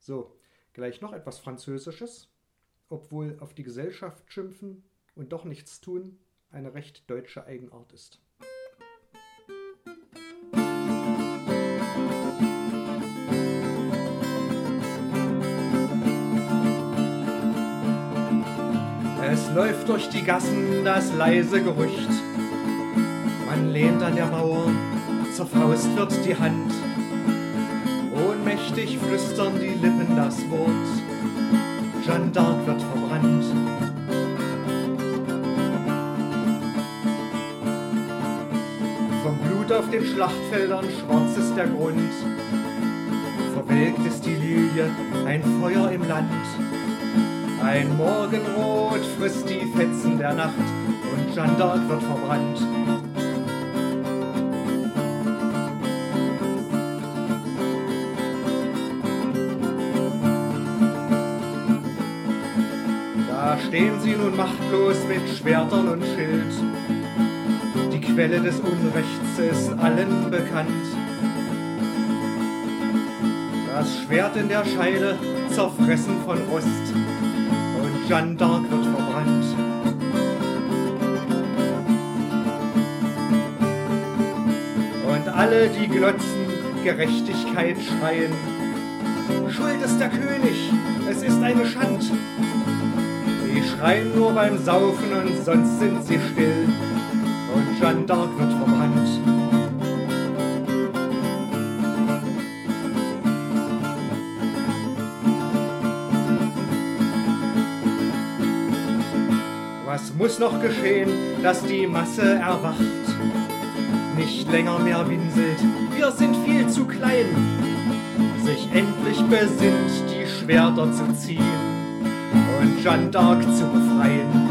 So, gleich noch etwas Französisches. Obwohl auf die Gesellschaft schimpfen und doch nichts tun eine recht deutsche Eigenart ist. Es läuft durch die Gassen das leise Gerücht. Man lehnt an der Mauer, zur Faust wird die Hand. Ohnmächtig flüstern die Lippen das Wort. Jeanne d'Arc wird verbrannt. Vom Blut auf den Schlachtfeldern schwarz ist der Grund. Verwelkt ist die Lilie, ein Feuer im Land. Ein Morgenrot frisst die Fetzen der Nacht und Jeanne d'Arc wird verbrannt. Da stehen sie nun machtlos mit Schwertern und Schild. Die Quelle des Unrechts ist allen bekannt. Das Schwert in der Scheide, zerfressen von Rost. Jeanne d'Arc wird verbrannt. Und alle, die glotzen, Gerechtigkeit schreien. Schuld ist der König, es ist eine Schand. Die schreien nur beim Saufen und sonst sind sie still. Und Jeanne d'Arc wird verbrannt. Was muss noch geschehen, dass die Masse erwacht? Nicht länger mehr winselt, wir sind viel zu klein. Sich endlich besinnt, die Schwerter zu ziehen und Jeanne d'Arc zu befreien.